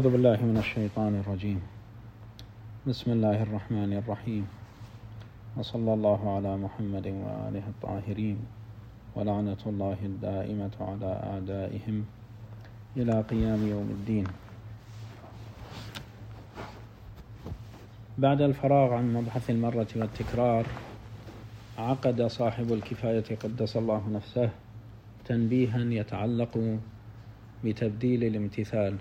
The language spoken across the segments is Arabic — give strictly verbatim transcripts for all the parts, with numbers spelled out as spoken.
أعوذ بالله من الشيطان الرجيم. بسم الله الرحمن الرحيم، وصلى الله على محمد وآله الطاهرين، ولعنة الله الدائمة على أعدائهم إلى قيام يوم الدين. بعد الفراغ عن مبحث المرة والتكرار، عقد صاحب الكفاية قدس الله نفسه تنبيها يتعلق بتبديل الامتثال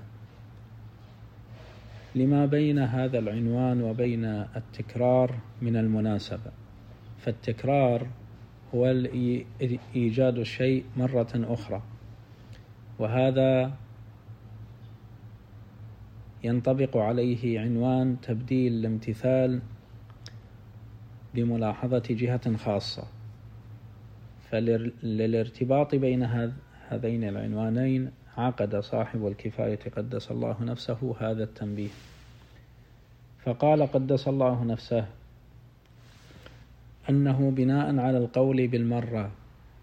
لما بين هذا العنوان وبين التكرار من المناسبة. فالتكرار هو إيجاد الشيء مرة أخرى، وهذا ينطبق عليه عنوان تبديل الامتثال بملاحظة جهة خاصة. فللارتباط بين هذين العنوانين عقد صاحب الكفاية قدس الله نفسه هذا التنبيه، فقال قدس الله نفسه أنه بناء على القول بالمرة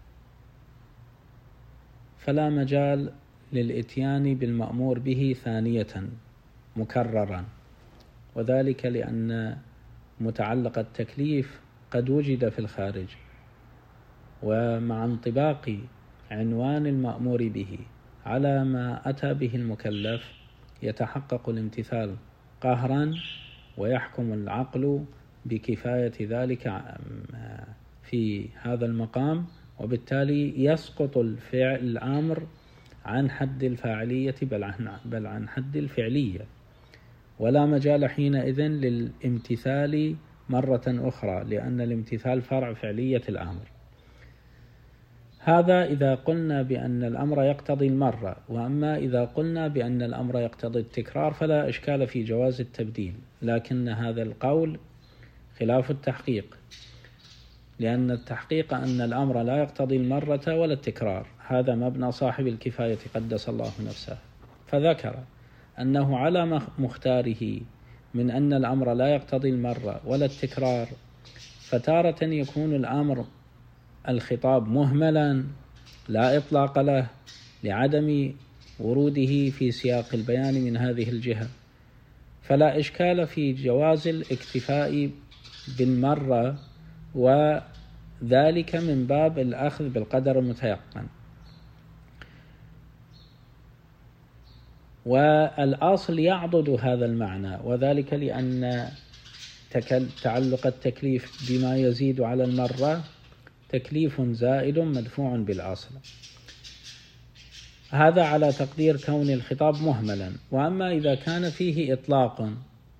فلا مجال للإتيان بالمأمور به ثانية مكررا، وذلك لأن متعلق التكليف قد وجد في الخارج، ومع انطباق عنوان المأمور به على ما أتى به المكلف يتحقق الامتثال قهرا، ويحكم العقل بكفاية ذلك في هذا المقام، وبالتالي يسقط الفعل الأمر عن حد الفاعلية بل عن, بل عن حد الفعلية، ولا مجال حينئذ للامتثال مرة أخرى، لأن الامتثال فرع فعلية الأمر. هذا إذا قلنا بأن الأمر يقتضي المرة، وأما إذا قلنا بأن الأمر يقتضي التكرار فلا إشكال في جواز التبديل، لكن هذا القول خلاف التحقيق، لأن التحقيق أن الأمر لا يقتضي المرة ولا التكرار. هذا مبنى صاحب الكفاية قدس الله نفسه، فذكر أنه على مختاره من أن الأمر لا يقتضي المرة ولا التكرار، فتارة يكون الأمر الخطاب مهملا لا إطلاق له لعدم وروده في سياق البيان من هذه الجهة، فلا إشكال في جواز الاكتفاء بالمرة، وذلك من باب الأخذ بالقدر المتيقن. والأصل يعضد هذا المعنى، وذلك لأن تعلق التكليف بما يزيد على المرة تكليف زائد مدفوع بالأصل، هذا على تقدير كون الخطاب مهملا. وأما إذا كان فيه إطلاق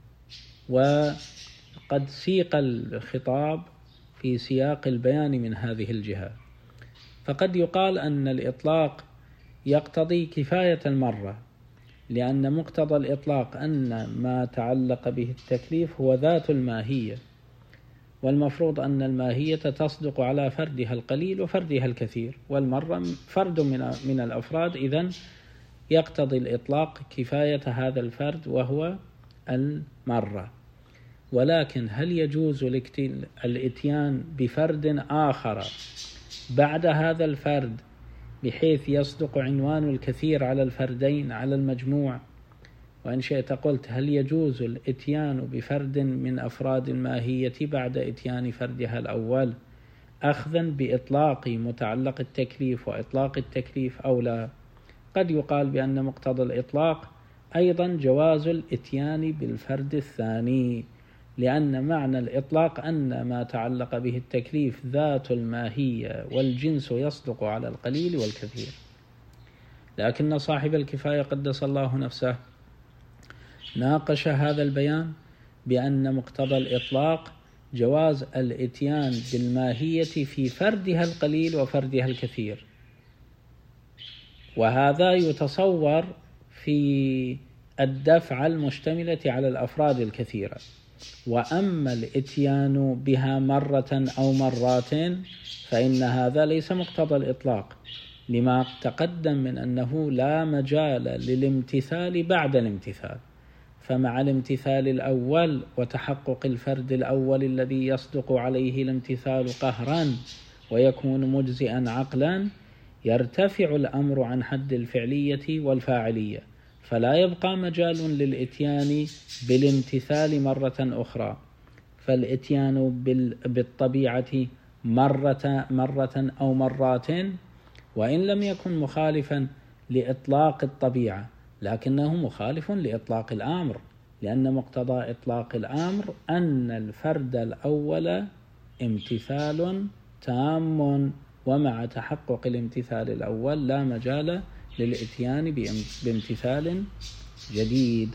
وقد سيق الخطاب في سياق البيان من هذه الجهة، فقد يقال أن الإطلاق يقتضي كفاية المرة، لأن مقتضى الإطلاق أن ما تعلق به التكليف هو ذات الماهية، والمفروض أن الماهية تصدق على فردها القليل وفردها الكثير، والمرة فرد من من الأفراد، إذن يقتضي الإطلاق كفاية هذا الفرد وهو المرة. ولكن هل يجوز الإتيان بفرد آخر بعد هذا الفرد بحيث يصدق عنوان الكثير على الفردين على المجموع؟ وإن شئت قلت هل يجوز الإتيان بفرد من أفراد الماهية بعد إتيان فردها الأول أخذا بإطلاق متعلق التكليف وإطلاق التكليف أو لا؟ قد يقال بأن مقتضى الإطلاق أيضا جواز الإتيان بالفرد الثاني، لأن معنى الإطلاق أن ما تعلق به التكليف ذات الماهية والجنس يصدق على القليل والكثير. لكن صاحب الكفاية قدس الله نفسه ناقش هذا البيان بأن مقتضى الإطلاق جواز الإتيان بالماهية في فردها القليل وفردها الكثير، وهذا يتصور في الدفعة المشتملة على الأفراد الكثيرة. وأما الإتيان بها مرة أو مرات فإن هذا ليس مقتضى الإطلاق، لما تقدم من أنه لا مجال للامتثال بعد الامتثال. فمع الامتثال الأول وتحقق الفرد الأول الذي يصدق عليه الامتثال قهرا ويكون مجزئا عقلا، يرتفع الأمر عن حد الفعلية والفاعلية، فلا يبقى مجال للإتيان بالامتثال مرة أخرى، فالإتيان بالطبيعة مرة مرة أو مرات وإن لم يكن مخالفا لإطلاق الطبيعة لكنه مخالف لإطلاق الأمر، لأن مقتضى إطلاق الأمر أن الفرد الأول امتثال تام، ومع تحقق الامتثال الأول لا مجال للإتيان بامتثال جديد.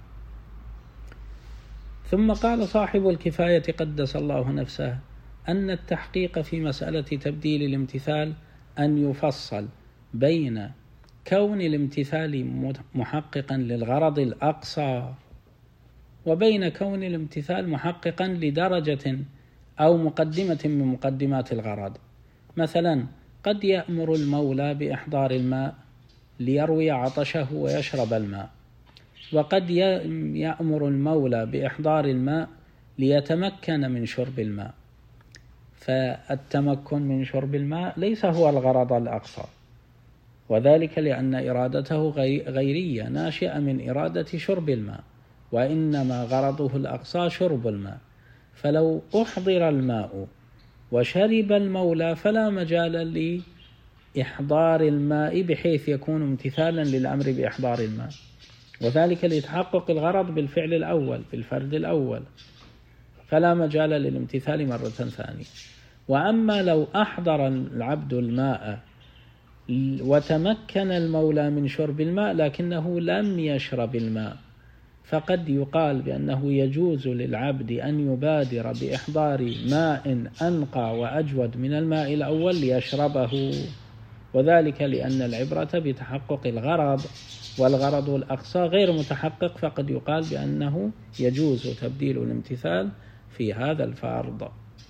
ثم قال صاحب الكفاية قدس الله نفسه أن التحقيق في مسألة تبديل الامتثال أن يفصل بين كون الامتثال محققا للغرض الأقصى وبين كون الامتثال محققا لدرجة أو مقدمة من مقدمات الغرض. مثلا قد يأمر المولى بإحضار الماء ليروي عطشه ويشرب الماء، وقد يأمر المولى بإحضار الماء ليتمكن من شرب الماء، فالتمكن من شرب الماء ليس هو الغرض الأقصى، وذلك لأن إرادته غيرية ناشئة من إرادة شرب الماء، وإنما غرضه الأقصى شرب الماء. فلو أحضر الماء وشرب المولى فلا مجال لإحضار الماء بحيث يكون امتثالا للأمر بإحضار الماء، وذلك لتحقق الغرض بالفعل الأول بالفرد الأول، فلا مجال للامتثال مرة ثانية. وأما لو أحضر العبد الماء وتمكن المولى من شرب الماء لكنه لم يشرب الماء، فقد يقال بأنه يجوز للعبد أن يبادر بإحضار ماء أنقى وأجود من الماء الأول ليشربه، وذلك لأن العبرة بتحقق الغرض، والغرض الأقصى غير متحقق، فقد يقال بأنه يجوز تبديل الامتثال في هذا الفرض.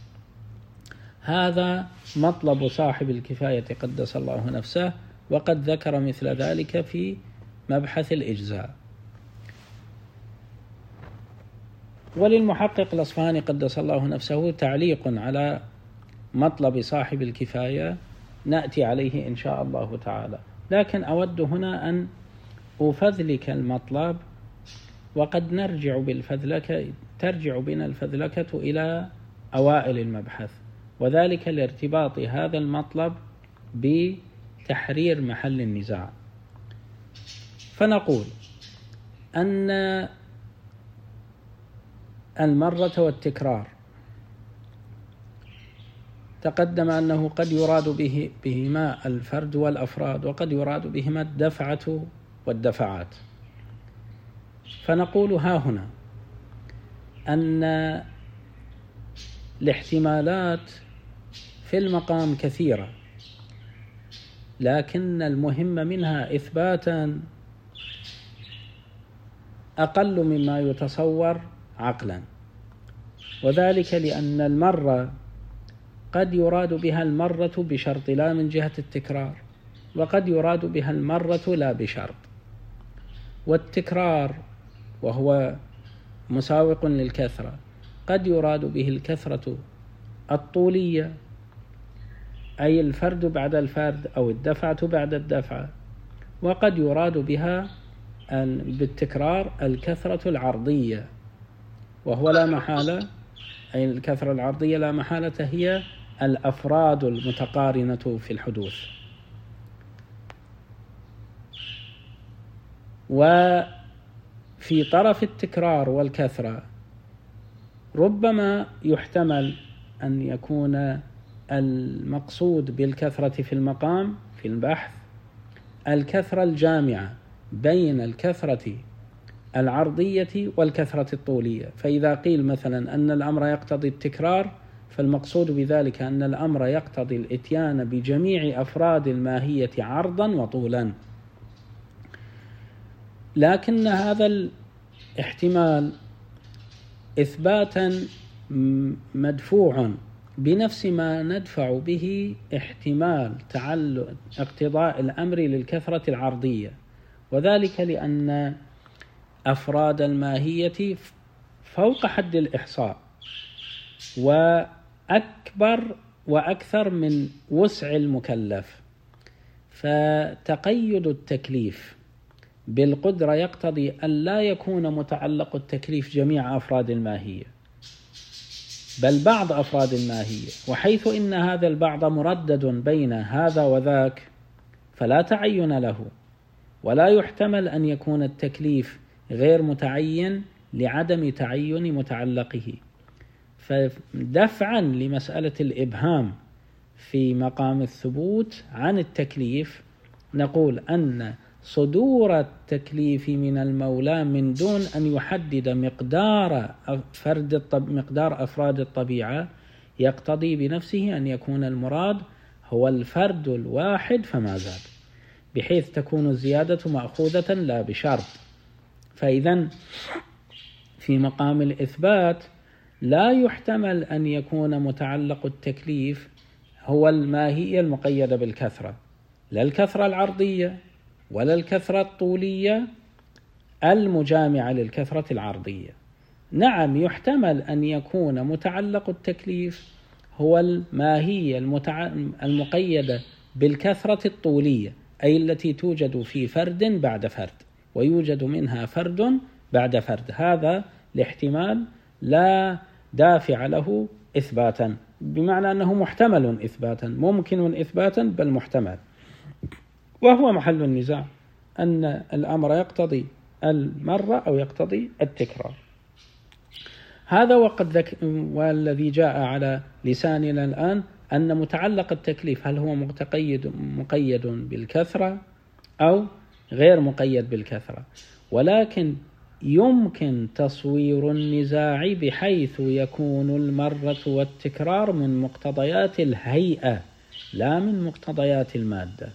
هذا مطلب صاحب الكفاية قدس الله نفسه، وقد ذكر مثل ذلك في مبحث الإجزاء. وللمحقق الأصفهاني قدس الله نفسه تعليق على مطلب صاحب الكفاية نأتي عليه إن شاء الله تعالى، لكن أود هنا أن أفذلك المطلب، وقد نرجع بالفذلكة ترجع بنا الفذلكة إلى أوائل المبحث، وذلك لارتباط هذا المطلب بتحرير محل النزاع. فنقول أن المرة والتكرار تقدم أنه قد يراد به بهما الفرد والأفراد، وقد يراد بهما الدفعة والدفعات. فنقول ها هنا أن الاحتمالات في المقام كثيرة، لكن المهم منها إثباتا أقل مما يتصور عقلا، وذلك لأن المرة قد يراد بها المرة بشرط لا من جهة التكرار، وقد يراد بها المرة لا بشرط. والتكرار وهو مساوق للكثرة قد يراد به الكثرة الطولية، أي الفرد بعد الفرد أو الدفعة بعد الدفعة، وقد يراد بها بالتكرار الكثرة العرضية، وهو لا محالة أي الكثرة العرضية لا محالة هي الأفراد المتقارنة في الحدوث. وفي طرف التكرار والكثرة ربما يحتمل أن يكون المقصود بالكثرة في المقام في البحث الكثرة الجامعة بين الكثرة العرضية والكثرة الطولية. فإذا قيل مثلا أن الأمر يقتضي التكرار فالمقصود بذلك أن الأمر يقتضي الإتيان بجميع أفراد الماهية عرضا وطولا، لكن هذا الاحتمال إثباتا مدفوع بنفس ما ندفع به احتمال تعلق اقتضاء الأمر للكثرة العرضية، وذلك لأن أفراد الماهية فوق حد الإحصاء وأكبر وأكثر من وسع المكلف، فتقيد التكليف بالقدرة يقتضي أن لا يكون متعلق التكليف جميع أفراد الماهية، بل بعض أفراد الماهية، وحيث إن هذا البعض مردد بين هذا وذاك فلا تعين له، ولا يحتمل أن يكون التكليف غير متعين لعدم تعين متعلقه. فدفعا لمسألة الإبهام في مقام الثبوت عن التكليف نقول أن صدور التكليف من المولى من دون أن يحدد مقدار فرد الطب... مقدار أفراد الطبيعة يقتضي بنفسه أن يكون المراد هو الفرد الواحد فما زاد، بحيث تكون الزيادة مأخوذة لا بشرط. فإذا في مقام الإثبات لا يحتمل أن يكون متعلق التكليف هو الماهية المقيدة بالكثرة، لا الكثرة العرضية ولا الكثرة الطولية المجامعة للكثرة العرضية. نعم يحتمل أن يكون متعلق التكليف هو الماهية المتع... المقيدة بالكثرة الطولية، أي التي توجد في فرد بعد فرد، ويوجد منها فرد بعد فرد. هذا الاحتمال لا دافع له إثباتا، بمعنى أنه محتمل إثباتا، ممكن إثباتا بل محتمل، وهو محل النزاع أن الأمر يقتضي المرة أو يقتضي التكرار. هذا وقد ذك... والذي جاء على لساننا الآن أن متعلق التكليف هل هو متقيد مقيد بالكثرة أو غير مقيد بالكثرة، ولكن يمكن تصوير النزاع بحيث يكون المرة والتكرار من مقتضيات الهيئة لا من مقتضيات المادة.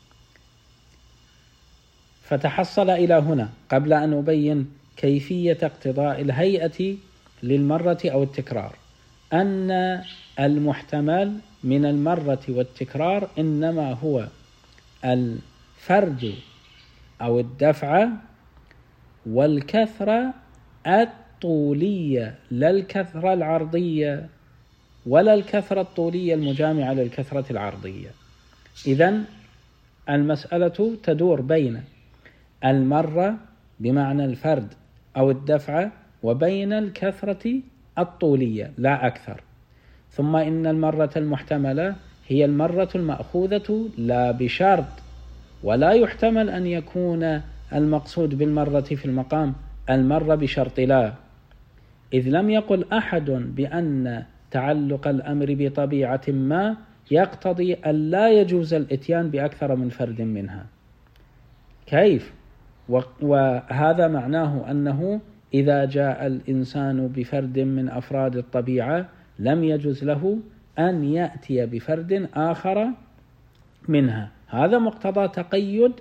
فتحصل إلى هنا قبل أن أبين كيفية اقتضاء الهيئة للمرة أو التكرار أن المحتمل من المرة والتكرار إنما هو الفرد أو الدفع والكثرة الطولية، لا الكثرة العرضية ولا الكثرة الطولية المجامعة للكثرة العرضية. إذن المسألة تدور بين المرة بمعنى الفرد أو الدفع وبين الكثرة الطولية لا أكثر. ثم إن المرة المحتملة هي المرة المأخوذة لا بشرط، ولا يحتمل أن يكون المقصود بالمرة في المقام المرة بشرط لا، إذ لم يقل أحد بأن تعلق الأمر بطبيعة ما يقتضي أن لا يجوز الإتيان بأكثر من فرد منها. كيف؟ وهذا معناه أنه إذا جاء الإنسان بفرد من أفراد الطبيعة لم يجوز له أن يأتي بفرد آخر منها. هذا مقتضى تقيد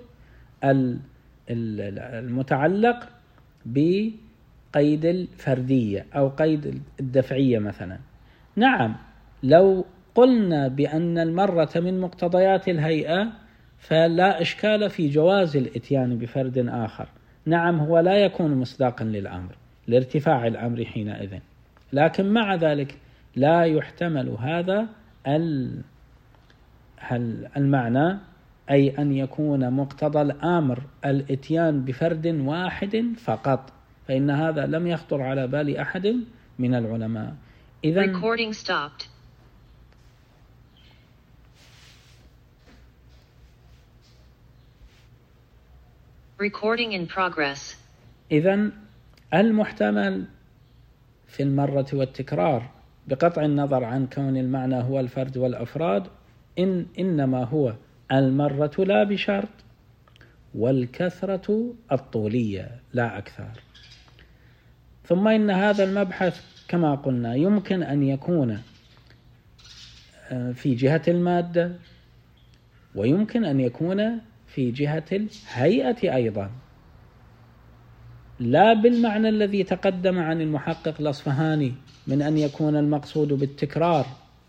المتعلق بقيد الفردية أو قيد الدفعية مثلا. نعم لو قلنا بأن المرة من مقتضيات الهيئة فلا إشكال في جواز الإتيان بفرد آخر. نعم هو لا يكون مصداقا للأمر لارتفاع الأمر حينئذ، لكن مع ذلك لا يحتمل هذا المعنى، أي أن يكون مقتضى الأمر الإتيان بفرد واحد فقط، فإن هذا لم يخطر على بال أحد من العلماء. إذن Recording stopped. Recording in progress. إذن المحتمل في المرة والتكرار بقطع النظر عن كون المعنى هو الفرد والأفراد إن إنما هو المرة لا بشرط والكثرة الطولية لا أكثر. ثم إن هذا المبحث كما قلنا يمكن أن يكون في جهة المادة ويمكن أن يكون في جهة الهيئة أيضا، لا بالمعنى الذي تقدم عن المحقق الأصفهاني من أن يكون المقصود بالتكرار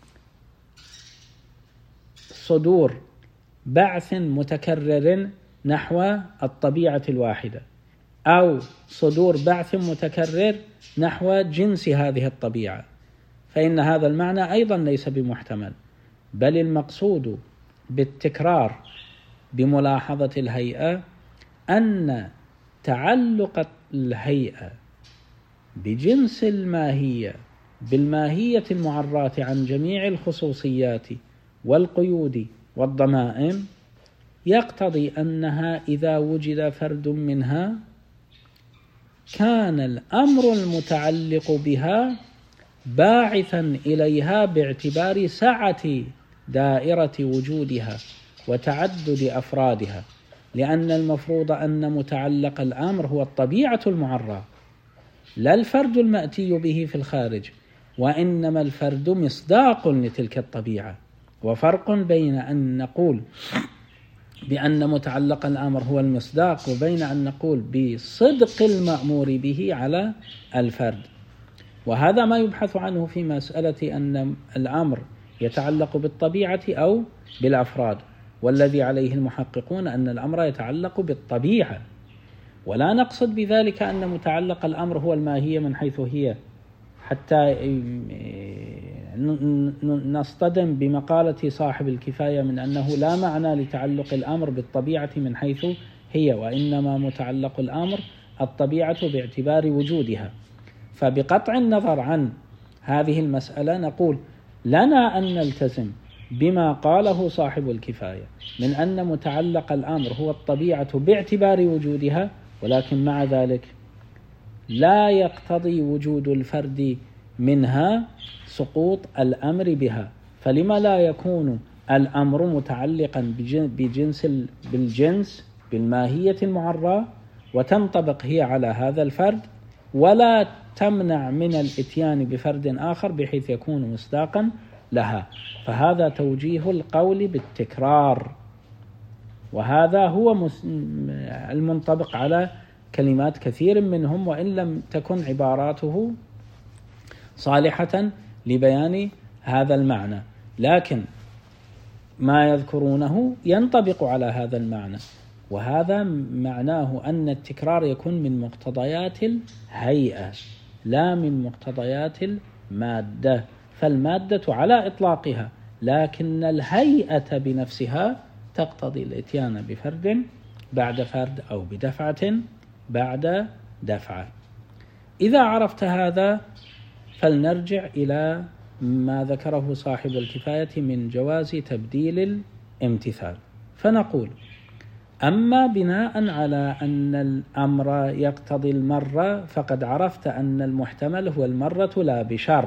صدور بعث متكرر نحو الطبيعة الواحدة أو صدور بعث متكرر نحو جنس هذه الطبيعة، فإن هذا المعنى أيضا ليس بمحتمل، بل المقصود بالتكرار بملاحظة الهيئة أن تعلق الهيئة بجنس الماهية بالماهية المعراة عن جميع الخصوصيات والقيود والضمائم يقتضي أنها إذا وجد فرد منها كان الأمر المتعلق بها باعثا إليها باعتبار سعة دائرة وجودها وتعدد أفرادها، لأن المفروض أن متعلق الأمر هو الطبيعة المعرة لا الفرد المأتي به في الخارج، وإنما الفرد مصداق لتلك الطبيعة. وفرق بين أن نقول بأن متعلق الأمر هو المصداق وبين أن نقول بصدق المأمور به على الفرد. وهذا ما يبحث عنه في مسألة أن الأمر يتعلق بالطبيعة أو بالأفراد، والذي عليه المحققون أن الأمر يتعلق بالطبيعة، ولا نقصد بذلك أن متعلق الأمر هو الماهية من حيث هي، حتى نصطدم بمقالة صاحب الكفاية من أنه لا معنى لتعلق الأمر بالطبيعة من حيث هي، وإنما متعلق الأمر الطبيعة باعتبار وجودها. فبقطع النظر عن هذه المسألة نقول لنا أن نلتزم بما قاله صاحب الكفاية من أن متعلق الأمر هو الطبيعة باعتبار وجودها، ولكن مع ذلك لا يقتضي وجود الفرد منها سقوط الأمر بها. فلما لا يكون الأمر متعلقا بجنس بالجنس بالماهية المعرة وتنطبق هي على هذا الفرد، ولا تمنع من الاتيان بفرد آخر بحيث يكون مصداقا لها؟ فهذا توجيه القول بالتكرار، وهذا هو المنطبق على كلمات كثير منهم، وإن لم تكن عباراته صالحة لبيان هذا المعنى، لكن ما يذكرونه ينطبق على هذا المعنى. وهذا معناه أن التكرار يكون من مقتضيات الهيئة لا من مقتضيات المادة، فالمادة على إطلاقها، لكن الهيئة بنفسها تقتضي الاتيان بفرد بعد فرد أو بدفعة بعد دفعة. إذا عرفت هذا فلنرجع إلى ما ذكره صاحب الكفاية من جواز تبديل الامتثال، فنقول: أما بناء على أن الأمر يقتضي المرة فقد عرفت أن المحتمل هو المرة لا بشرط،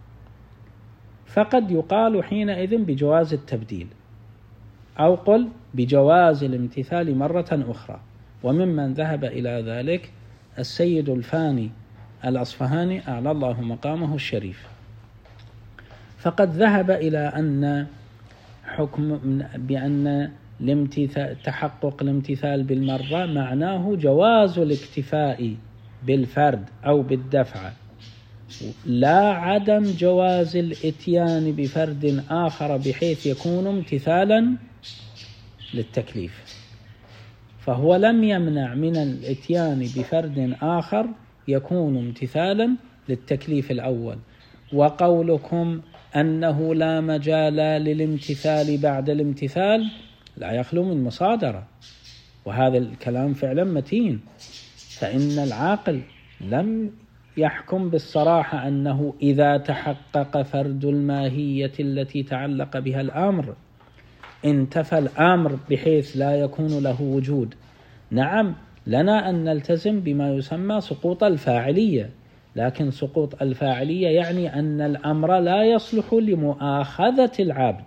فقد يقال حينئذ بجواز التبديل، أو قل بجواز الامتثال مرة أخرى. وممن ذهب إلى ذلك السيد الفاني الأصفهاني أعلى الله مقامه الشريف، فقد ذهب إلى أن حكم بأن تحقق الامتثال بالمرة معناه جواز الاكتفاء بالفرد أو بالدفعة، لا عدم جواز الاتيان بفرد آخر بحيث يكون امتثالا للتكليف. فهو لم يمنع من الاتيان بفرد آخر يكون امتثالا للتكليف الأول. وقولكم أنه لا مجال للامتثال بعد الامتثال لا يخلو من مصادرة، وهذا الكلام فعلا متين، فإن العاقل لم يحكم بالصراحة أنه إذا تحقق فرد الماهية التي تعلق بها الأمر انتفى الأمر بحيث لا يكون له وجود. نعم، لنا أن نلتزم بما يسمى سقوط الفاعلية، لكن سقوط الفاعلية يعني أن الأمر لا يصلح لمؤاخذة العبد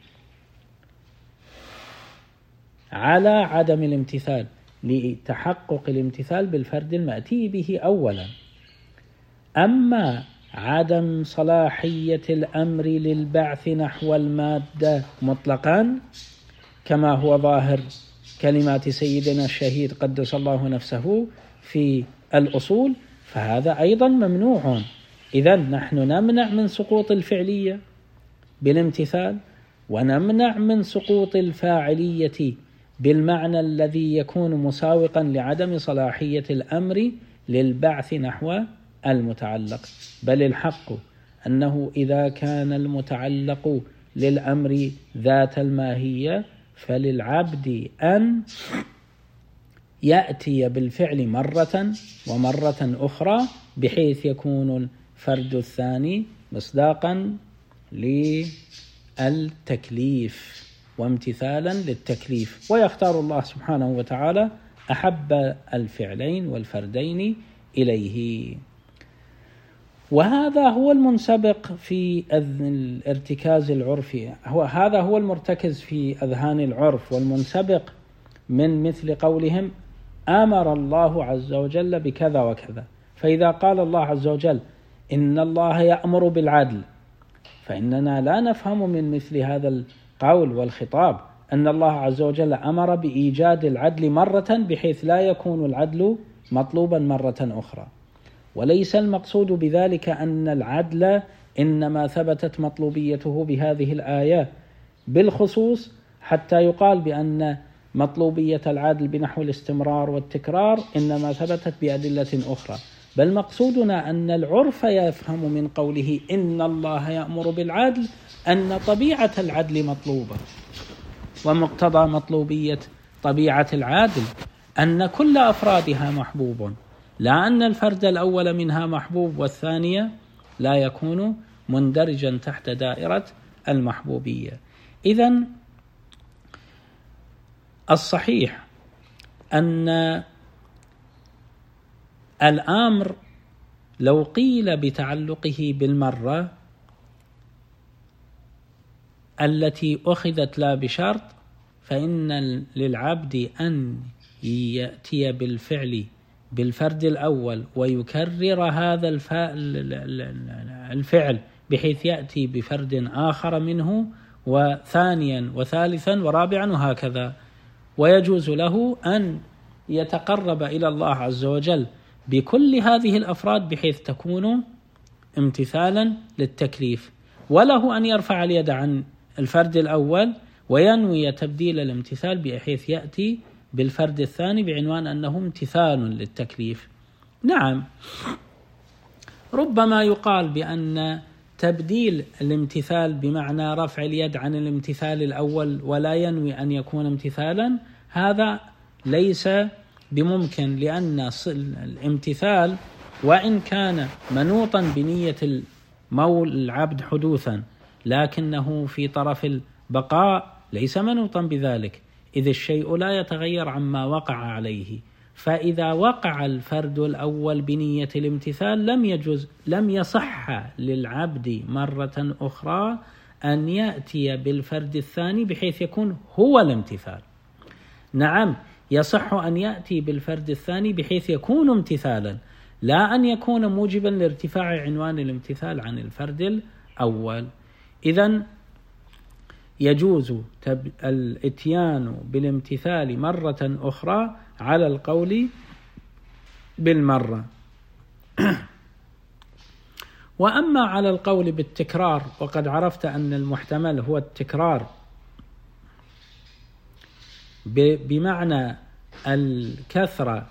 على عدم الامتثال لتحقق الامتثال بالفرد المأتي به أولا. أما عدم صلاحية الأمر للبعث نحو المادة مطلقا كما هو ظاهر كلمات سيدنا الشهيد قدس الله نفسه في الأصول، فهذا أيضا ممنوع. إذن نحن نمنع من سقوط الفعلية بالامتثال، ونمنع من سقوط الفاعلية بالمعنى الذي يكون مساوقا لعدم صلاحية الأمر للبعث نحو المتعلق. بل الحق أنه إذا كان المتعلق للأمر ذات الماهية فللعبد أن يأتي بالفعل مرة ومرة أخرى بحيث يكون الفرد الثاني مصداقا للتكليف وامتثالا للتكليف، ويختار الله سبحانه وتعالى أحب الفعلين والفردين إليه. وهذا هو المنسبق في الارتكاز العرفي، هو هذا هو المرتكز في أذهان العرف والمنسبق من مثل قولهم أمر الله عز وجل بكذا وكذا. فإذا قال الله عز وجل إن الله يأمر بالعدل، فإننا لا نفهم من مثل هذا القول والخطاب أن الله عز وجل أمر بإيجاد العدل مرة بحيث لا يكون العدل مطلوبا مرة أخرى. وليس المقصود بذلك أن العدل إنما ثبتت مطلوبيته بهذه الآية بالخصوص حتى يقال بأن مطلوبية العدل بنحو الاستمرار والتكرار إنما ثبتت بأدلة أخرى، بل مقصودنا أن العرف يفهم من قوله إن الله يأمر بالعدل أن طبيعة العدل مطلوبة، ومقتضى مطلوبية طبيعة العدل أن كل أفرادها محبوب، لا أن الفرد الأول منها محبوب والثانية لا يكون مندرجا تحت دائرة المحبوبية. إذن الصحيح أن الأمر لو قيل بتعلقه بالمرة التي أخذت لا بشرط، فإن للعبد أن يأتي بالفعل بالفرد الأول ويكرر هذا الفعل بحيث يأتي بفرد آخر منه وثانيا وثالثا ورابعا وهكذا، ويجوز له أن يتقرب إلى الله عز وجل بكل هذه الأفراد بحيث تكون امتثالا للتكليف، وله أن يرفع اليد عن الفرد الأول وينوي تبديل الامتثال بحيث يأتي بالفرد الثاني بعنوان أنه امتثال للتكليف. نعم، ربما يقال بأن تبديل الامتثال بمعنى رفع اليد عن الامتثال الأول ولا ينوي أن يكون امتثالا، هذا ليس بممكن، لأن الامتثال وإن كان منوطا بنية المول العبد حدوثا لكنه في طرف البقاء ليس منوطا بذلك، إذ الشيء لا يتغير عما وقع عليه. فإذا وقع الفرد الأول بنية الامتثال لم يجوز لم يصح للعبد مرة أخرى أن يأتي بالفرد الثاني بحيث يكون هو الامتثال. نعم، يصح أن يأتي بالفرد الثاني بحيث يكون امتثالا، لا أن يكون موجبا لارتفاع عنوان الامتثال عن الفرد الأول. إذن يجوز الاتيان بالامتثال مرة أخرى على القول بالمرة. وأما على القول بالتكرار، وقد عرفت أن المحتمل هو التكرار بمعنى الكثرة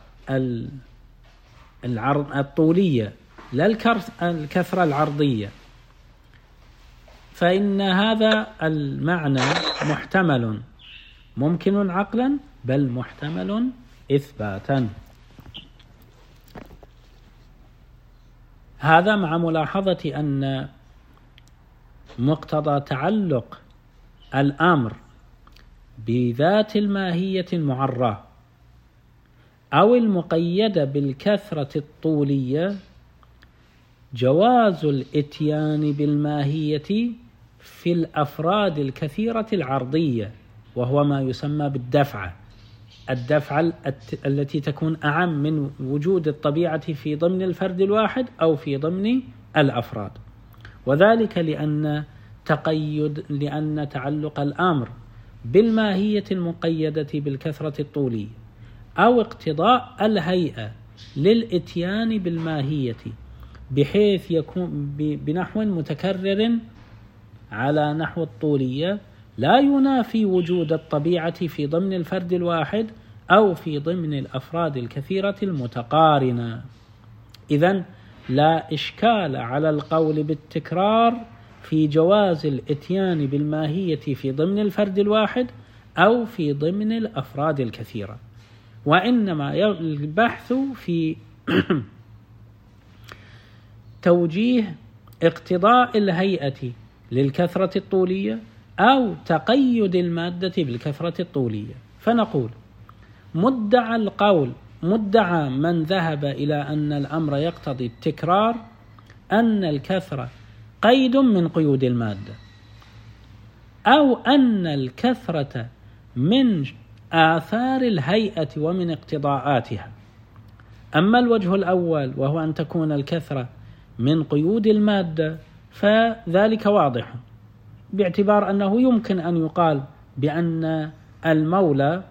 الطولية لا الكثرة العرضية، فإن هذا المعنى محتمل ممكن عقلا بل محتمل إثباتا. هذا مع ملاحظة أن مقتضى تعلق الأمر بذات الماهية المعرة أو المقيدة بالكثرة الطولية جواز الاتيان بالماهية في الأفراد الكثيرة العرضية، وهو ما يسمى بالدفعة، الدفعة التي تكون أعم من وجود الطبيعة في ضمن الفرد الواحد أو في ضمن الأفراد، وذلك لأن تقيد لأن تعلق الأمر بالماهية المقيدة بالكثرة الطولية أو اقتضاء الهيئة للاتيان بالماهية بحيث يكون بنحو متكرر على نحو الطولية لا ينافي وجود الطبيعة في ضمن الفرد الواحد أو في ضمن الأفراد الكثيرة المتقارنة. إذن لا إشكال على القول بالتكرار في جواز الاتيان بالماهية في ضمن الفرد الواحد أو في ضمن الأفراد الكثيرة. وإنما البحث في توجيه اقتضاء الهيئة للكثرة الطولية أو تقيد المادة بالكثرة الطولية. فنقول مدعى القول مدعى من ذهب إلى أن الأمر يقتضي التكرار أن الكثرة قيد من قيود المادة، أو أن الكثرة من آثار الهيئة ومن اقتضاءاتها. أما الوجه الأول وهو أن تكون الكثرة من قيود المادة فذلك واضح، باعتبار أنه يمكن أن يقال بأن المولى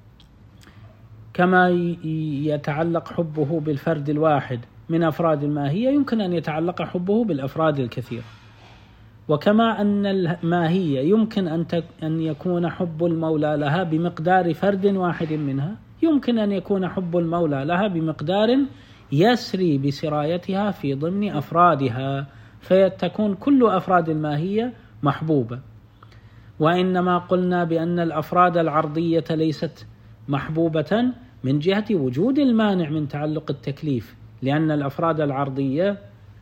كما يتعلق حبه بالفرد الواحد من أفراد الماهية يمكن أن يتعلق حبه بالأفراد الكثيرة، وكما أن الماهية يمكن أن يكون حب المولى لها بمقدار فرد واحد منها، يمكن أن يكون حب المولى لها بمقدار يسري بسرايتها في ضمن أفرادها، فتكون كل أفراد الماهية محبوبة. وإنما قلنا بأن الأفراد العرضية ليست محبوبة من جهة وجود المانع من تعلق التكليف، لأن الأفراد العرضية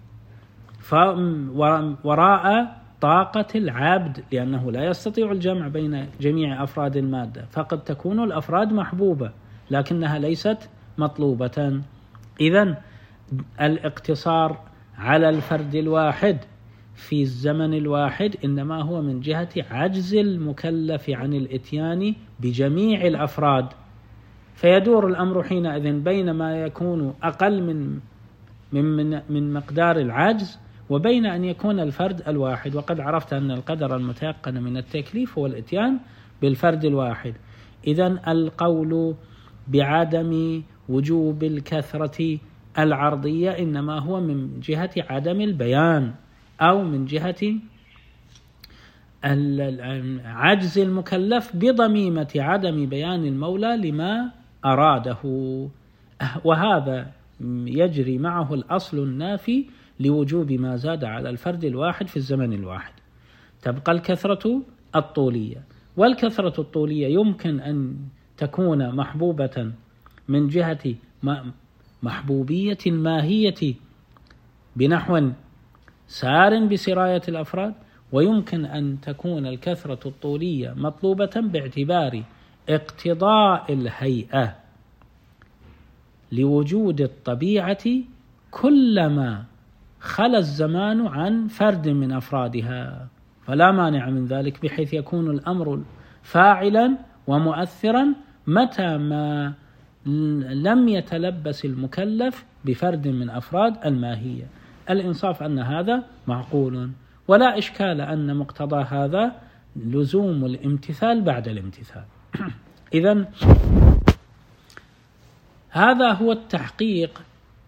وراء طاقة العبد، لأنه لا يستطيع الجمع بين جميع أفراد المادة، فقد تكون الأفراد محبوبة لكنها ليست مطلوبة. إذن الاقتصار على الفرد الواحد في الزمن الواحد إنما هو من جهة عجز المكلف عن الإتيان بجميع الأفراد، فيدور الأمر حينئذ بين ما يكون أقل من من من مقدار العجز وبين أن يكون الفرد الواحد. وقد عرفت أن القدر المتيقن من التكليف هو الإتيان بالفرد الواحد. إذن القول بعدم وجوب الكثرة العرضية إنما هو من جهة عدم البيان أو من جهة عجز المكلف بضميمة عدم بيان المولى لما أراده، وهذا يجري معه الأصل النافي لوجوب ما زاد على الفرد الواحد في الزمن الواحد. تبقى الكثرة الطولية، والكثرة الطولية يمكن أن تكون محبوبة من جهة محبوبية الماهية بنحو سار بسراية الأفراد، ويمكن أن تكون الكثرة الطولية مطلوبة باعتبار اقتضاء الهيئة لوجود الطبيعة كلما خلا الزمان عن فرد من أفرادها، فلا مانع من ذلك، بحيث يكون الأمر فاعلا ومؤثرا متى ما لم يتلبس المكلف بفرد من أفراد الماهية. الإنصاف أن هذا معقول، ولا إشكال أن مقتضى هذا لزوم الامتثال بعد الامتثال. إذن هذا هو التحقيق،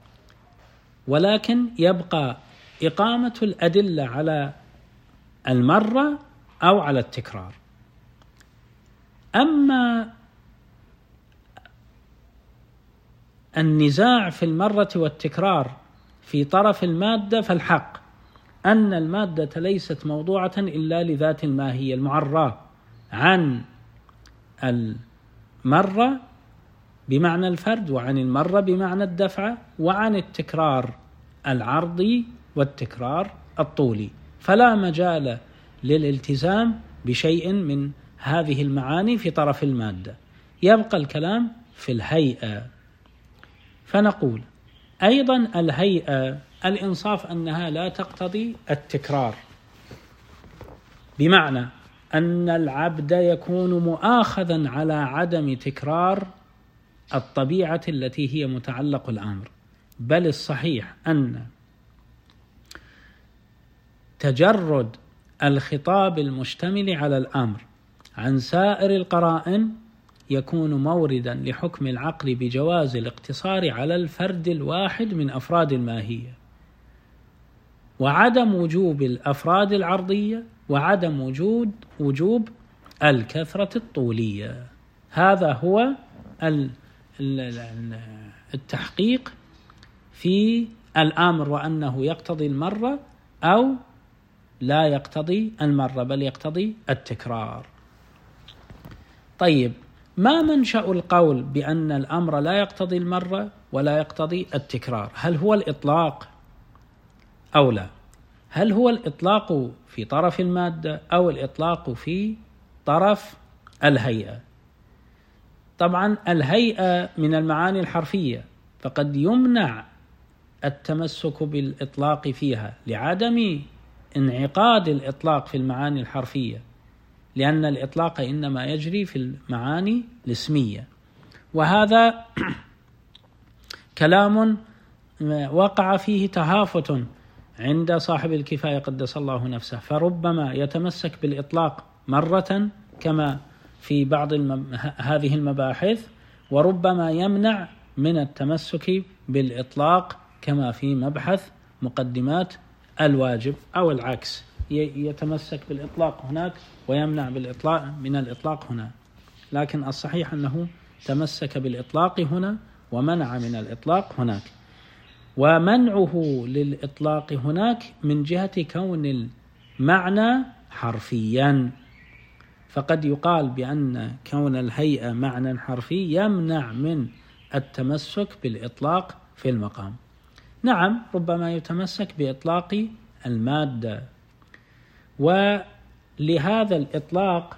ولكن يبقى إقامة الأدلة على المرة أو على التكرار. أما النزاع في المرة والتكرار في طرف المادة فالحق أن المادة ليست موضوعة إلا لذات الماهية المعرّة عن المرة بمعنى الفرد، وعن المرة بمعنى الدفع، وعن التكرار العرضي والتكرار الطولي، فلا مجال للالتزام بشيء من هذه المعاني في طرف المادة. يبقى الكلام في الهيئة، فنقول أيضا الهيئة الإنصاف أنها لا تقتضي التكرار، بمعنى أن العبد يكون مؤاخذا على عدم تكرار الطبيعة التي هي متعلق الأمر، بل الصحيح أن تجرد الخطاب المشتمل على الأمر عن سائر القرائن يكون موردا لحكم العقل بجواز الاقتصار على الفرد الواحد من أفراد الماهية، وعدم وجوب الأفراد العرضية، وعدم وجود وجوب الكثرة الطولية. هذا هو التحقيق في الأمر، وأنه يقتضي المرة أو لا يقتضي المرة بل يقتضي التكرار. طيب، ما منشأ القول بأن الأمر لا يقتضي المرة ولا يقتضي التكرار؟ هل هو الإطلاق أو لا؟ هل هو الإطلاق في طرف المادة أو الإطلاق في طرف الهيئة؟ طبعا الهيئة من المعاني الحرفية، فقد يمنع التمسك بالإطلاق فيها لعدم انعقاد الإطلاق في المعاني الحرفية، لأن الإطلاق إنما يجري في المعاني الاسمية. وهذا كلام وقع فيه تهافت عند صاحب الكفاية قدس الله نفسه، فربما يتمسك بالإطلاق مرة كما في بعض المب... هذه المباحث، وربما يمنع من التمسك بالإطلاق كما في مبحث مقدمات الواجب، أو العكس، يتمسك بالإطلاق هناك ويمنع بالإطلاق من الإطلاق هنا. لكن الصحيح أنه تمسك بالإطلاق هنا ومنع من الإطلاق هناك، ومنعه للإطلاق هناك من جهة كون المعنى حرفيا. فقد يقال بأن كون الهيئة معنى حرفي يمنع من التمسك بالإطلاق في المقام. نعم، ربما يتمسك بإطلاق المادة، ولهذا الإطلاق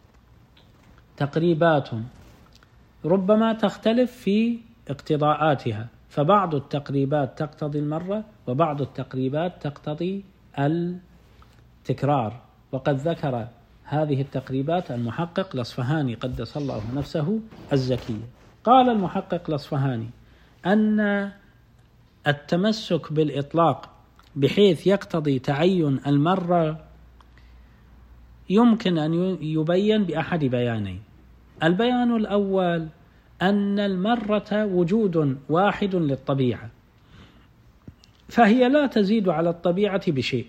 تقريبات ربما تختلف في اقتضاءاتها، فبعض التقريبات تقتضي المرة وبعض التقريبات تقتضي التكرار. وقد ذكر هذه التقريبات المحقق الأصفهاني قدس الله نفسه الزكية. قال المحقق الأصفهاني أن التمسك بالإطلاق بحيث يقتضي تعين المرة يمكن أن يبين بأحد بيانين. البيان الأول أن المرة وجود واحد للطبيعة، فهي لا تزيد على الطبيعة بشيء،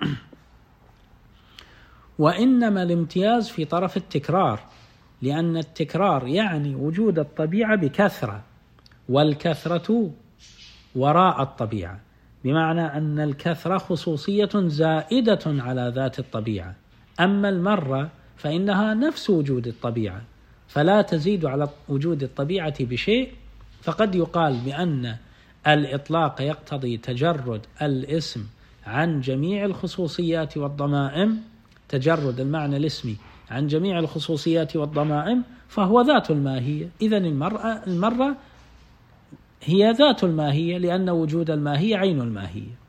وإنما الامتياز في طرف التكرار، لأن التكرار يعني وجود الطبيعة بكثرة، والكثرة وراء الطبيعة، بمعنى أن الكثرة خصوصية زائدة على ذات الطبيعة. أما المرة فإنها نفس وجود الطبيعة، فلا تزيد على وجود الطبيعة بشيء. فقد يقال بأن الإطلاق يقتضي تجرد الاسم عن جميع الخصوصيات والضمائم، تجرد المعنى الاسمي عن جميع الخصوصيات والضمائم، فهو ذات الماهية. إذن المرة, المرة هي ذات الماهية، لأن وجود الماهية عين الماهية.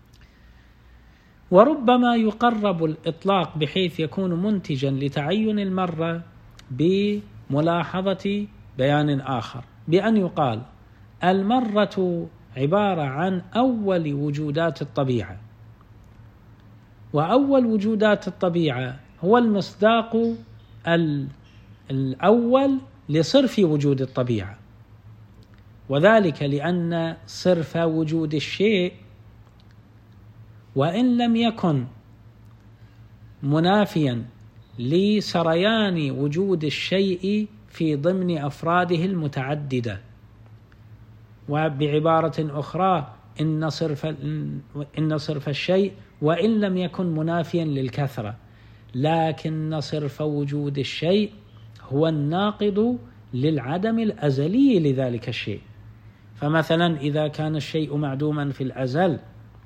وربما يقرب الإطلاق بحيث يكون منتجا لتعين المرة بملاحظة بيان آخر، بأن يقال المرة عبارة عن أول وجودات الطبيعة، وأول وجودات الطبيعة هو المصداق الأول لصرف وجود الطبيعة، وذلك لأن صرف وجود الشيء وإن لم يكن منافيا لسريان وجود الشيء في ضمن أفراده المتعددة. وبعبارة أخرى إن صرف إن صرف الشيء وإن لم يكن منافيا للكثرة، لكن صرف وجود الشيء هو الناقض للعدم الأزلي لذلك الشيء. فمثلا إذا كان الشيء معدوما في الأزل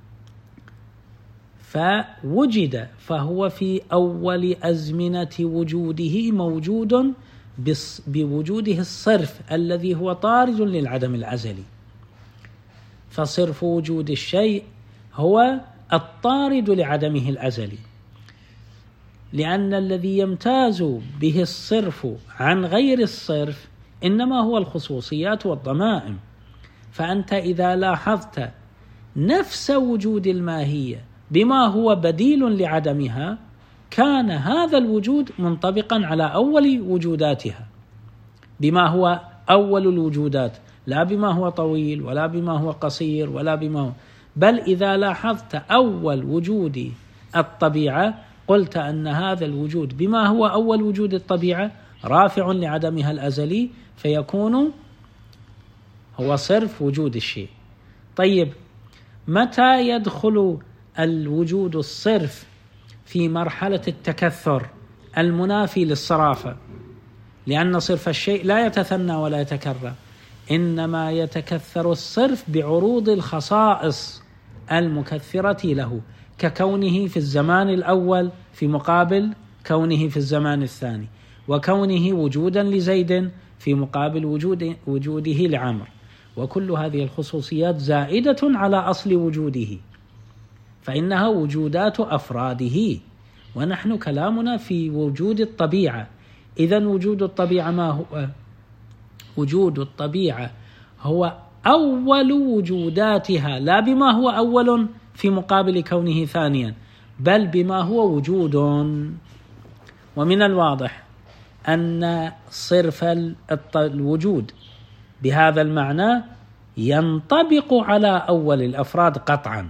فوجد، فهو في أول أزمنة وجوده موجود بوجوده الصرف الذي هو طارد للعدم الأزلي. فصرف وجود الشيء هو الطارد لعدمه الأزلي، لأن الذي يمتاز به الصرف عن غير الصرف إنما هو الخصوصيات والضمائم. فأنت إذا لاحظت نفس وجود الماهية بما هو بديل لعدمها، كان هذا الوجود منطبقا على أول وجوداتها، بما هو أول الوجودات، لا بما هو طويل ولا بما هو قصير ولا بما هو، بل إذا لاحظت أول وجود الطبيعة قلت أن هذا الوجود بما هو أول وجود الطبيعة رافع لعدمها الأزلي، فيكون هو صرف وجود الشيء. طيب، متى يدخل الوجود الصرف في مرحلة التكثر المنافي للصرافة؟ لأن صرف الشيء لا يتثنى ولا يتكرر، إنما يتكثر الصرف بعروض الخصائص المكثرة له، ككونه في الزمان الأول في مقابل كونه في الزمان الثاني، وكونه وجودا لزيد في مقابل وجود وجوده لعمر، وكل هذه الخصوصيات زائدة على أصل وجوده، فإنها وجودات أفراده، ونحن كلامنا في وجود الطبيعة. إذن وجود الطبيعة ما هو؟ وجود الطبيعة هو أول وجوداتها، لا بما هو أول في مقابل كونه ثانيا، بل بما هو وجود. ومن الواضح أن صرف الوجود بهذا المعنى ينطبق على أول الأفراد قطعا،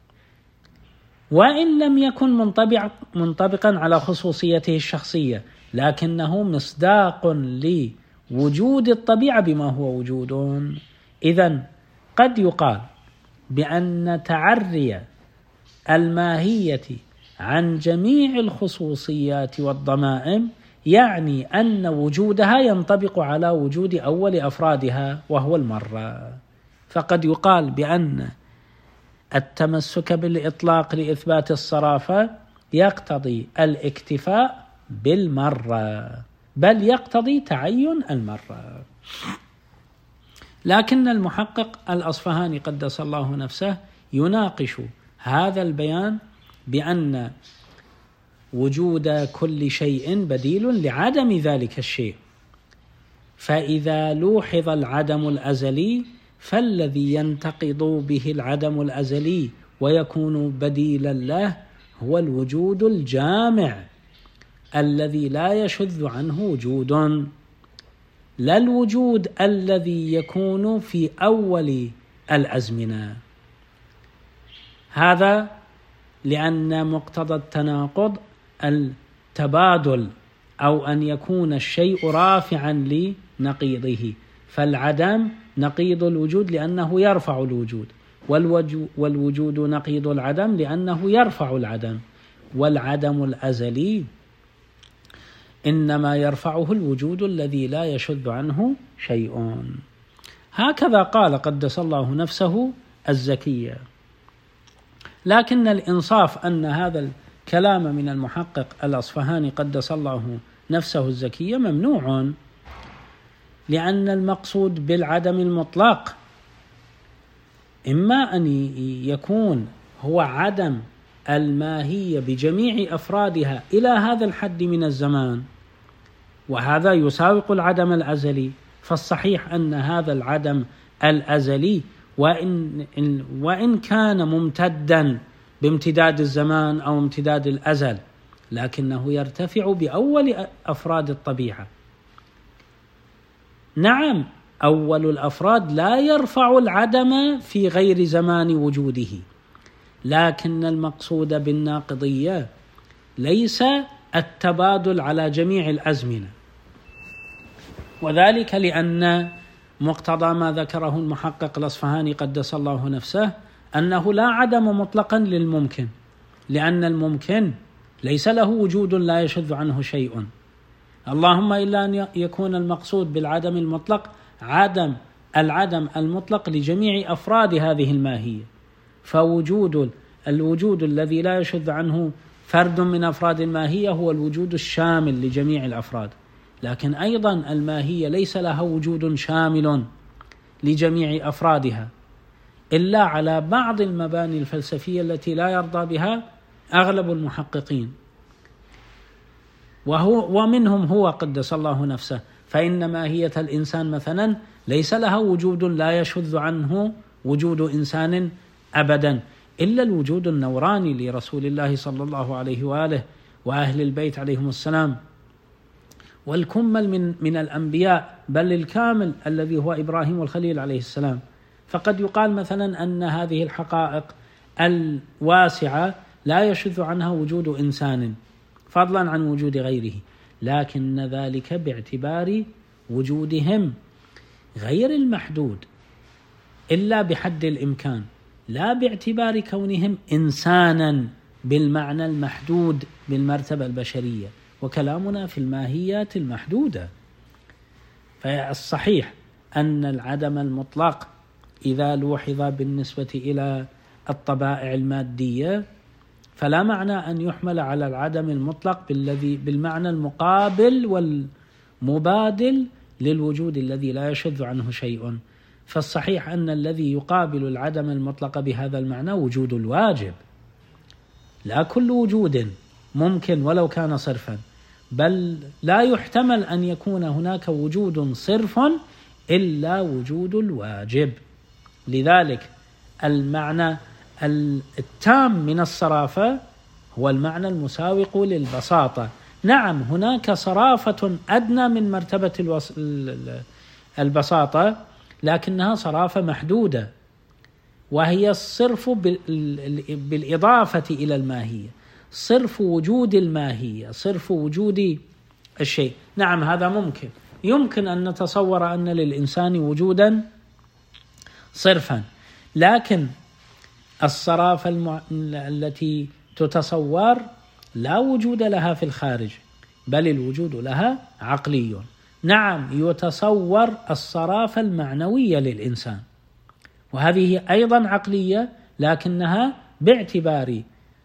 وإن لم يكن منطبق منطبقا على خصوصيته الشخصية، لكنه مصداق لوجود الطبيعة بما هو وجود. إذن قد يقال بأن تعري الماهية عن جميع الخصوصيات والضمائم يعني أن وجودها ينطبق على وجود أول أفرادها وهو المرة. فقد يقال بأن التمسك بالإطلاق لإثبات الصرافة يقتضي الاكتفاء بالمرة، بل يقتضي تعين المرة. لكن المحقق الأصفهاني قدس الله نفسه يناقش هذا البيان بأن وجود كل شيء بديل لعدم ذلك الشيء، فإذا لوحظ العدم الأزلي فالذي ينتقض به العدم الأزلي ويكون بديلا له هو الوجود الجامع الذي لا يشذ عنه وجود، لا الوجود الذي يكون في أول الأزمنة. هذا لأن مقتضى التناقض التبادل، أو أن يكون الشيء رافعا لنقيضه، فالعدم نقيض الوجود لأنه يرفع الوجود، والوجود نقيض العدم لأنه يرفع العدم، والعدم الأزلي إنما يرفعه الوجود الذي لا يشذ عنه شيء. هكذا قال قدس الله نفسه الزكية. لكن الإنصاف أن هذا الكلام من المحقق الأصفهاني قدس الله نفسه الزكية ممنوع، لأن المقصود بالعدم المطلق إما أن يكون هو عدم الماهية بجميع أفرادها إلى هذا الحد من الزمان، وهذا يساوق العدم الأزلي، فالصحيح أن هذا العدم الأزلي وإن, وإن كان ممتدا بامتداد الزمان أو امتداد الأزل، لكنه يرتفع بأول أفراد الطبيعة. نعم، أول الأفراد لا يرفع العدم في غير زمان وجوده، لكن المقصود بالناقضية ليس التبادل على جميع الأزمنة، وذلك لأن مقتضى ما ذكره المحقق الأصفهاني قدس الله نفسه أنه لا عدم مطلقا للممكن، لأن الممكن ليس له وجود لا يشذ عنه شيء، اللهم إلا أن يكون المقصود بالعدم المطلق عدم العدم المطلق لجميع أفراد هذه الماهية، فوجود الوجود الذي لا يشذ عنه فرد من أفراد الماهية هو الوجود الشامل لجميع الأفراد، لكن أيضا الماهية ليس لها وجود شامل لجميع أفرادها إلا على بعض المباني الفلسفية التي لا يرضى بها أغلب المحققين، وهو ومنهم هو قدس الله نفسه، فإن ماهية الإنسان مثلا ليس لها وجود لا يشذ عنه وجود إنسان أبدا، إلا الوجود النوراني لرسول الله صلى الله عليه وآله وأهل البيت عليهم السلام، والكمل من من الأنبياء، بل الكامل الذي هو إبراهيم والخليل عليه السلام. فقد يقال مثلا أن هذه الحقائق الواسعة لا يشذ عنها وجود إنسان فضلا عن وجود غيره، لكن ذلك باعتبار وجودهم غير المحدود إلا بحد الإمكان، لا باعتبار كونهم إنسانا بالمعنى المحدود بالمرتبة البشرية، وكلامنا في الماهيات المحدودة فالصحيح أن العدم المطلق إذا لوحظ بالنسبة إلى الطبائع المادية فلا معنى أن يحمل على العدم المطلق بالذي بالمعنى المقابل والمبادل للوجود الذي لا يشذ عنه شيء. فالصحيح أن الذي يقابل العدم المطلق بهذا المعنى وجود الواجب، لا كل وجود ممكن ولو كان صرفا، بل لا يحتمل أن يكون هناك وجود صرف إلا وجود الواجب. لذلك المعنى التام من الصرافة هو المعنى المساوق للبساطة. نعم هناك صرافة أدنى من مرتبة الوص... البساطة، لكنها صرافة محدودة، وهي الصرف بالإضافة إلى الماهية، صرف وجود الماهية، صرف وجود الشيء. نعم هذا ممكن، يمكن أن نتصور أن للإنسان وجودا صرفا، لكن الصرافة المع... التي تتصور لا وجود لها في الخارج، بل الوجود لها عقلي. نعم يتصور الصرافة المعنوية للإنسان، وهذه أيضا عقلية، لكنها باعتبار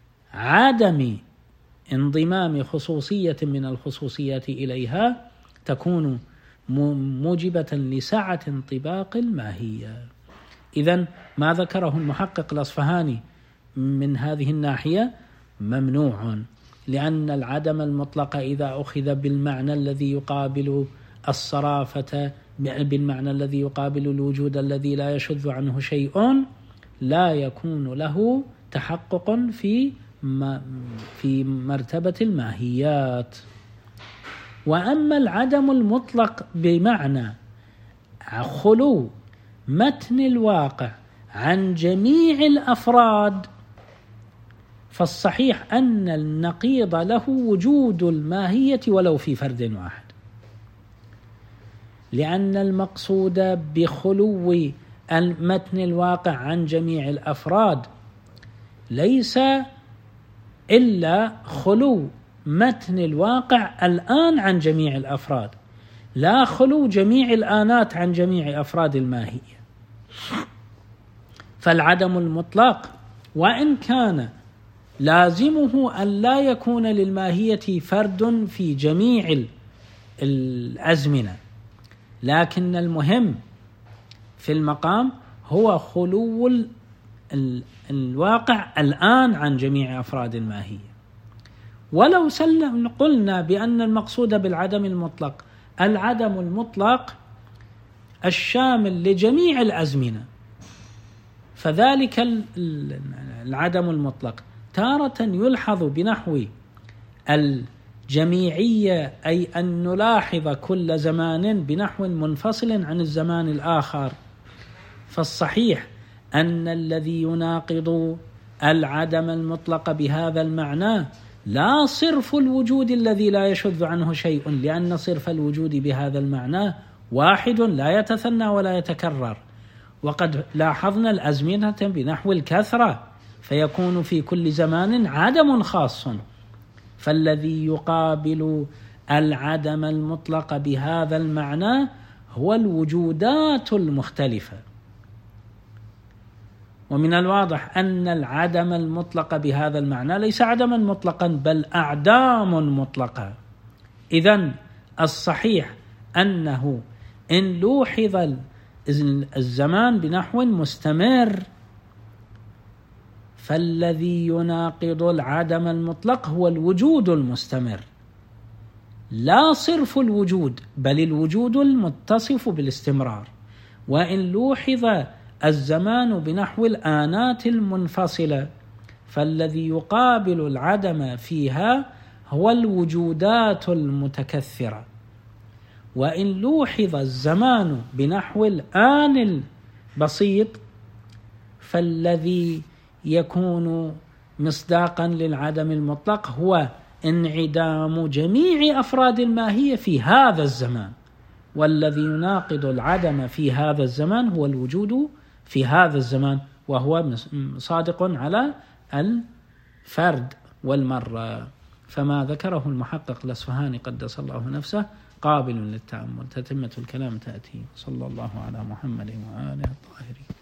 عدم انضمام خصوصية من الخصوصيات إليها تكون موجبة لسعة انطباق الماهية. إذن ما ذكره المحقق الأصفهاني من هذه الناحية ممنوع، لأن العدم المطلق إذا أخذ بالمعنى الذي يقابل الصرافة، بالمعنى الذي يقابل الوجود الذي لا يشذ عنه شيء، لا يكون له تحقق في في مرتبة الماهيات. وأما العدم المطلق بمعنى خلو متن الواقع عن جميع الأفراد، فالصحيح أن النقيض له وجود الماهية ولو في فرد واحد، لأن المقصود بخلو المتن الواقع عن جميع الأفراد ليس إلا خلو متن الواقع الآن عن جميع الأفراد، لا خلو جميع الآنات عن جميع أفراد الماهية. فالعدم المطلق وإن كان لازمه أن لا يكون للماهية فرد في جميع الأزمنة، لكن المهم في المقام هو خلو الواقع الآن عن جميع أفراد الماهية. ولو سلم قلنا بأن المقصود بالعدم المطلق العدم المطلق الشامل لجميع الأزمنة، فذلك العدم المطلق تارة يلحظ بنحو الجميعية، أي أن نلاحظ كل زمان بنحو منفصل عن الزمان الآخر. فالصحيح أن الذي يناقض العدم المطلق بهذا المعنى لا صرف الوجود الذي لا يشذ عنه شيء، لأن صرف الوجود بهذا المعنى واحد لا يتثنى ولا يتكرر، وقد لاحظنا الأزمنة بنحو الكثرة، فيكون في كل زمان عدم خاص. فالذي يقابل العدم المطلق بهذا المعنى هو الوجودات المختلفة. ومن الواضح أن العدم المطلق بهذا المعنى ليس عدما مطلقا بل أعدام مطلقة. إذن الصحيح أنه إن لوحظ الزمان بنحو مستمر، فالذي يناقض العدم المطلق هو الوجود المستمر، لا صرف الوجود بل الوجود المتصف بالاستمرار. وإن لوحظ الزمان بنحو الآنات المنفصلة، فالذي يقابل العدم فيها هو الوجودات المتكثرة. وإن لوحظ الزمان بنحو الآن البسيط، فالذي يكون مصداقا للعدم المطلق هو انعدام جميع أفراد الماهية في هذا الزمان، والذي يناقض العدم في هذا الزمان هو الوجود في هذا الزمان، وهو صادق على الفرد والمرة. فما ذكره المحقق الأصفهاني قدس الله نفسه قابل للتأمل. تتمة الكلام تأتي. صلى الله على محمد وآله الطاهرين.